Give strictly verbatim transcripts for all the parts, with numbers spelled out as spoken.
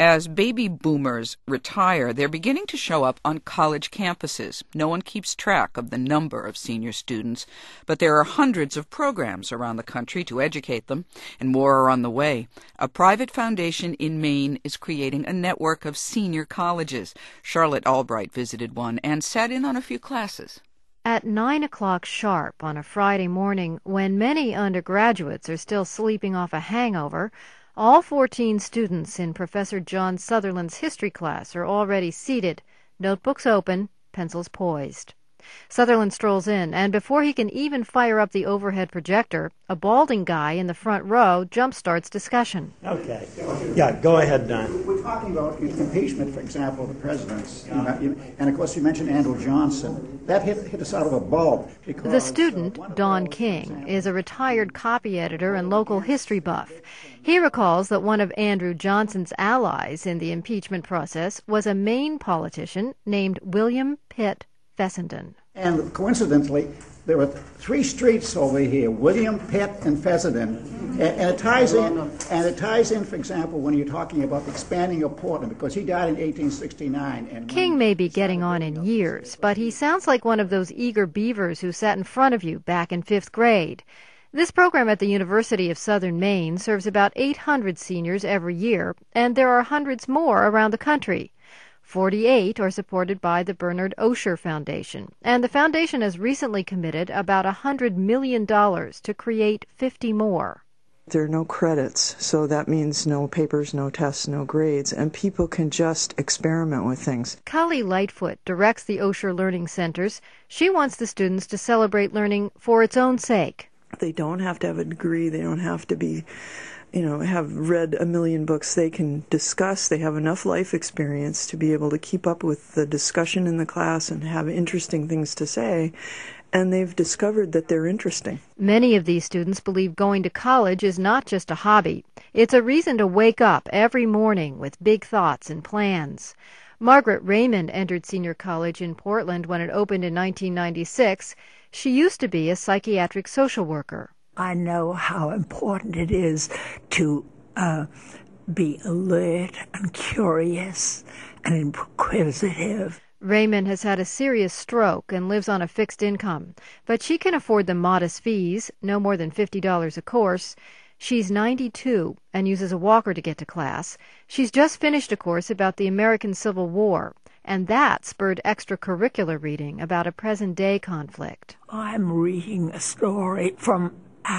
As baby boomers retire, they're beginning to show up on college campuses. No one keeps track of the number of senior students, but there are hundreds of programs around the country to educate them, and more are on the way. A private foundation in Maine is creating a network of senior colleges. Charlotte Albright visited one and sat in on a few classes. At nine o'clock sharp on a Friday morning, when many undergraduates are still sleeping off a hangover, all fourteen students in Professor John Sutherland's history class are already seated, notebooks open, pencils poised. Sutherland strolls in, and before he can even fire up the overhead projector, a balding guy in the front row jumpstarts discussion. Okay. Yeah, go ahead, Don. We're talking about impeachment, for example, of the presidents. And, of course, you mentioned Andrew Johnson. That hit, hit us out of a bulb. Because, the student, uh, Don King, is a retired copy editor and local history buff. He recalls that one of Andrew Johnson's allies in the impeachment process was a Maine politician named William Pitt Fessenden. And coincidentally, there are three streets over here, William, Pitt, and Fessenden. And, and it ties in, and it ties in, for example, when you're talking about the expanding of Portland, because he died in eighteen sixty-nine. And King may be getting on in years, but he sounds like one of those eager beavers who sat in front of you back in fifth grade. This program at the University of Southern Maine serves about eight hundred seniors every year, and there are hundreds more around the country. forty-eight are supported by the Bernard Osher Foundation, and the foundation has recently committed about one hundred million dollars to create fifty more. There are no credits, so that means no papers, no tests, no grades, and people can just experiment with things. Kali Lightfoot directs the Osher Learning Centers. She wants the students to celebrate learning for its own sake. They don't have to have a degree. They don't have to be, you know, have read a million books. They can discuss. They have enough life experience to be able to keep up with the discussion in the class and have interesting things to say. And they've discovered that they're interesting. Many of these students believe going to college is not just a hobby. It's a reason to wake up every morning with big thoughts and plans. Margaret Raymond entered senior college in Portland when it opened in nineteen ninety-six. She used to be a psychiatric social worker. I know how important it is to uh, be alert and curious and inquisitive. Raymond has had a serious stroke and lives on a fixed income, but she can afford the modest fees, no more than fifty dollars a course. She's ninety-two and uses a walker to get to class. She's just finished a course about the American Civil War, and that spurred extracurricular reading about a present-day conflict. I'm reading a story from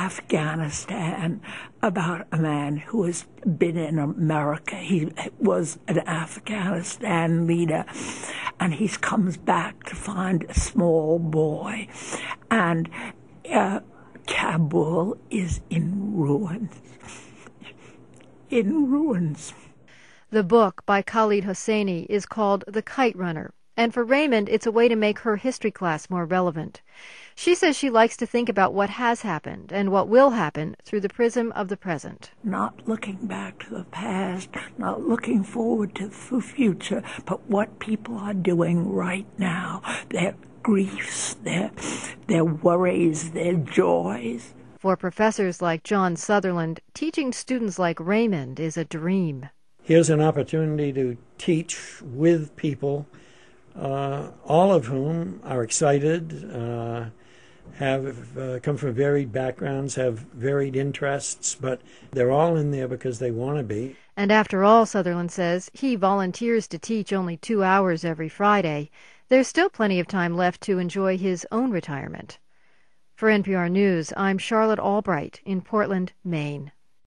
Afghanistan about a man who has been in America. He was an Afghanistan leader, and he comes back to find a small boy, and uh, Kabul is in ruins. In ruins. The book by Khalid Hosseini is called The Kite Runner, and for Raymond, it's a way to make her history class more relevant. She says she likes to think about what has happened and what will happen through the prism of the present. Not looking back to the past, not looking forward to the future, but what people are doing right now, their griefs, their, their worries, their joys. For professors like John Sutherland, teaching students like Raymond is a dream. Here's an opportunity to teach with people, uh, all of whom are excited, uh, have uh, come from varied backgrounds, have varied interests, but they're all in there because they want to be. And after all, Sutherland says, he volunteers to teach only two hours every Friday. There's still plenty of time left to enjoy his own retirement. For N P R News, I'm Charlotte Albright in Portland, Maine.